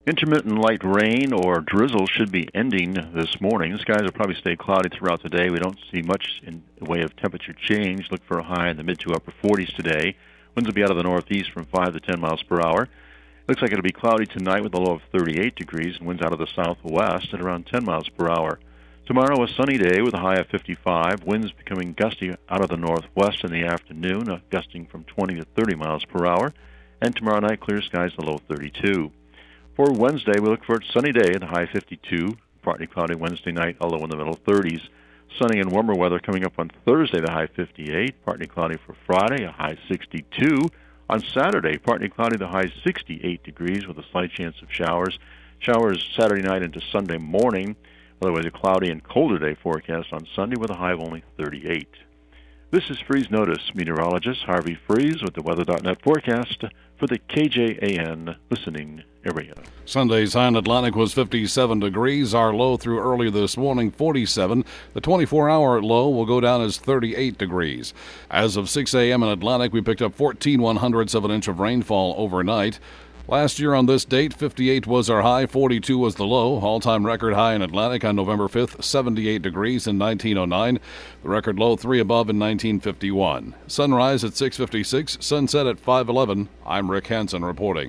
Intermittent light rain or drizzle should be ending this morning. The skies will probably stay cloudy throughout the day. We don't see much in the way of temperature change. Look for a high in the mid to upper 40s today. Winds will be out of the northeast from 5 to 10 miles per hour. Looks like it'll be cloudy tonight with a low of 38 degrees and winds out of the southwest at around 10 miles per hour. Tomorrow, a sunny day with a high of 55. Winds becoming gusty out of the northwest in the afternoon, gusting from 20 to 30 miles per hour. And tomorrow night, clear skies, the low of 32. For Wednesday, we look for a sunny day at a high 52. Partly cloudy Wednesday night, a low in the middle 30s. Sunny and warmer weather coming up on Thursday, the high 58. Partly cloudy for Friday, a high 62. On Saturday, partly cloudy, the high 68 degrees with a slight chance of showers. Showers Saturday night into Sunday morning. Otherwise, a cloudy and colder day forecast on Sunday with a high of only 38. This is Freeze Notice meteorologist Harvey Freeze with the Weather.net forecast for the KJAN listening area. Sunday's high in Atlantic was 57 degrees. Our low through early this morning, 47. The 24-hour low will go down as 38 degrees. As of 6 a.m. in Atlantic, we picked up 14/100ths of an inch of rainfall overnight. Last year on this date, 58 was our high, 42 was the low. All-time record high in Atlantic on November 5th, 78 degrees in 1909. The record low 3 above in 1951. Sunrise at 6:56, sunset at 5:11. I'm Rick Hansen reporting.